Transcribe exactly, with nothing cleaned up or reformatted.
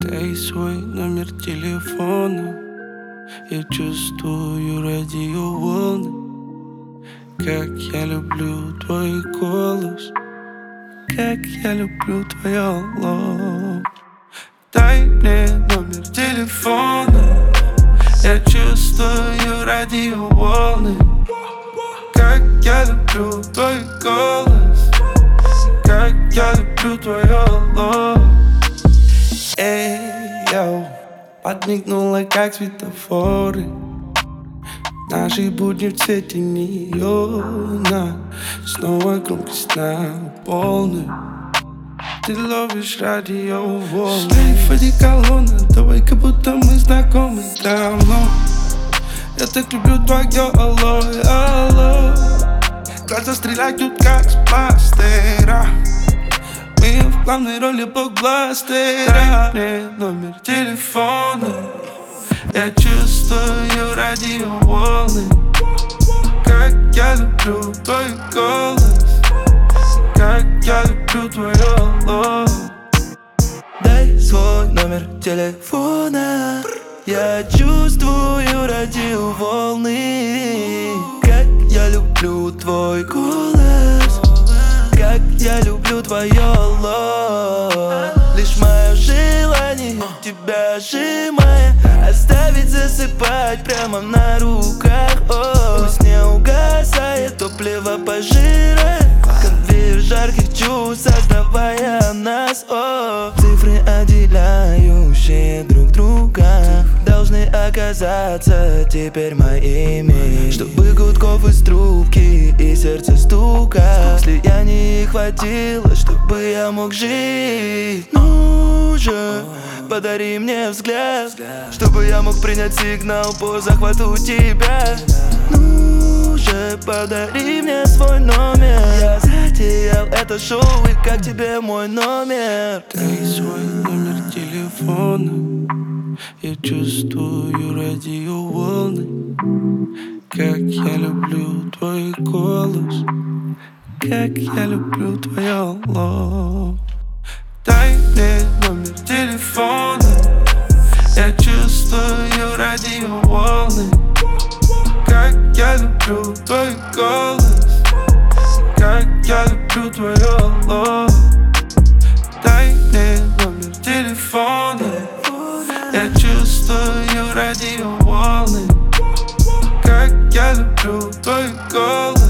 Дай свой номер телефона. Я чувствую радиоволны. Как я люблю твой голос, как я люблю твое лоб. Дай мне номер телефона. Я чувствую радиоволны. Как я люблю твой голос, как я люблю твое лоб. Эй, йоу, подмигнула, как светофоры. Наши будни в цвете неона. Снова громкость на полную. Ты ловишь радиоволны. Шлейф одеколона, давай, как будто мы знакомы давно. Я так люблю твое алло, алло. Глаза стреляют, как с бластера. Мы в главной роли блокбастера. Дай мне номер телефона. Я чувствую радиоволны. Как я люблю твой голос, как я люблю твое лоб. Дай свой номер телефона. Я чувствую радиоволны. Как я люблю твой голос, как я люблю твое лоб. Лишь мое желание тебя сжимая, оставить засыпать прямо на руках. О, пусть не угасает топливо пожира, как веер жарких чувств, создавая нас. О, цифры, отделяющие друг друга, должны оказаться теперь моими. Чтобы гудков из трубки и сердца стука слияний хватило, чтобы я мог жить. Ну же, подари мне взгляд, чтобы я мог принять сигнал по захвату тебя. Ну же, подари мне свой номер. Я затеял это шоу, и как тебе мой номер? Дай свой номер телефона. Я чувствую радиоволны. Как я люблю твой голос, как я люблю твое лоб. Дай мне номер телефона. Я чувствую радиоволны. Как я люблю твой голос, как я люблю твое лоб. Дай мне номер телефона. Я чувствую радиоволны. Как я люблю твой голос,